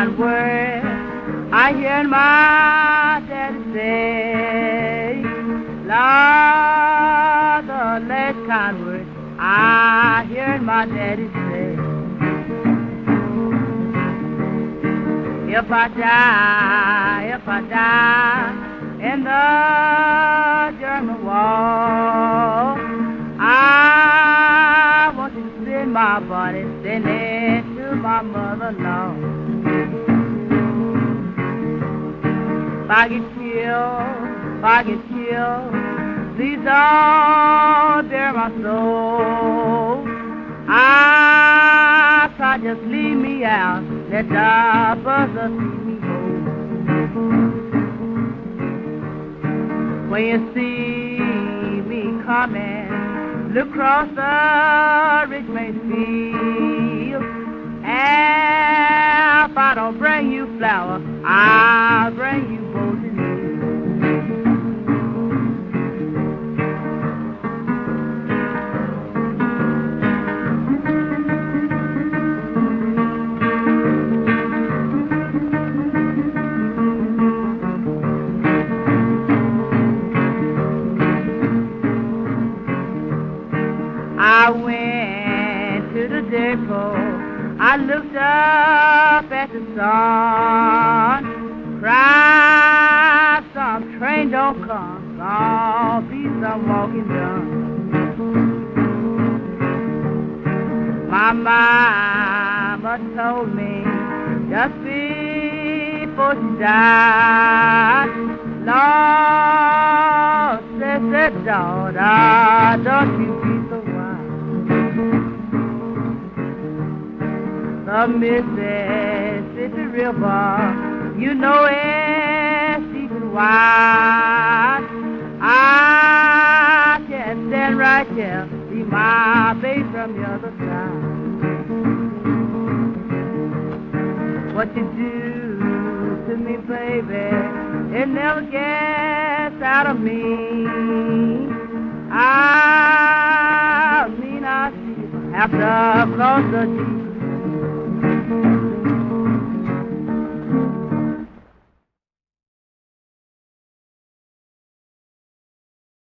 kind word I hear my daddy say. Lord, the last kind word I hear my daddy say. If I die in the German war, I want to send my body, send it to my mother-in-law. If I get killed, please don't bear my soul. I try just leave me out, let the buzzer see me go. When you see me coming, look across the Richmond field. And if I don't bring you flour, I'll bring you both in me. I went to the depot, I looked up at the sun, cried, some train don't come, gonna be some walking done. My mama told me just before she died, Lord, said daughter, don't you be so wise. The Mississippi River, you know it's deep and wide. I can stand right here, see my baby from the other side. What you do to me, baby, it never gets out of me. I see you have to cross the sea.